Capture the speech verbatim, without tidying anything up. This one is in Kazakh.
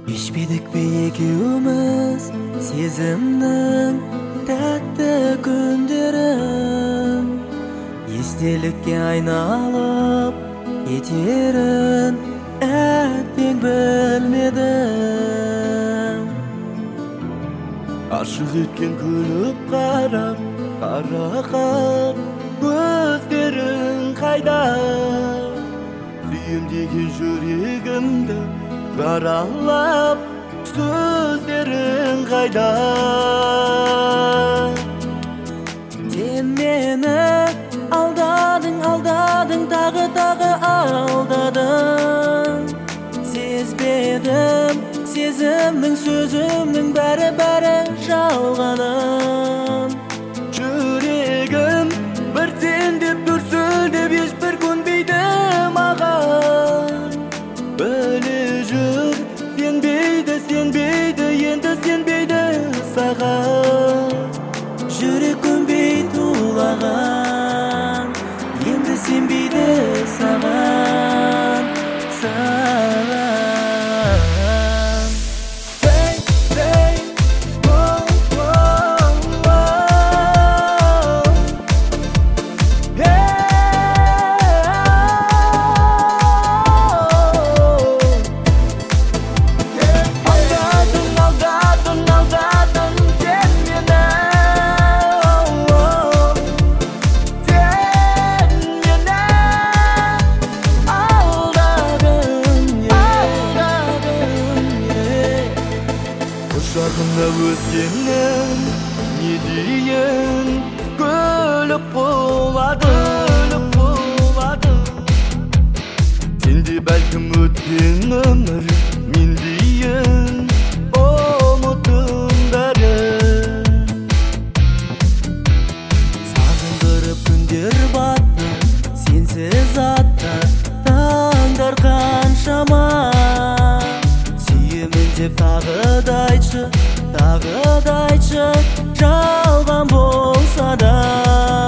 Geçmedik be ekimiz sezimning tatlı günlerim, estelikке aynalıp yeterin ettin bilmedim. Aşık etken gülüp qarap, qaraqap gözlerin kayda, suyum degen yüreğimde qaralap sözlerin kayda. Sen meni aldadın, aldadın, dağı dağı aldadın. Sezbedim, sezimning sözümning bari bari жалғанын. Yüreğim bir sen dep дүрсілдеп ешбір көнбейді маған. Біле жүр, сенбейді, сенбейді, енді сенбейді саған. Жүрек көнбей тулаған, енді сенбейді саған, саған. Құшағында өткеннен не дейін, күліп болады, сенде бәлкім өткен өмір, мен дейін ұмытыңдары. Сағындырып күндер батты, сенсіз атты таңдар қаншама. Деп тағы да айтшы, тағы да айтшы, жалған болса да.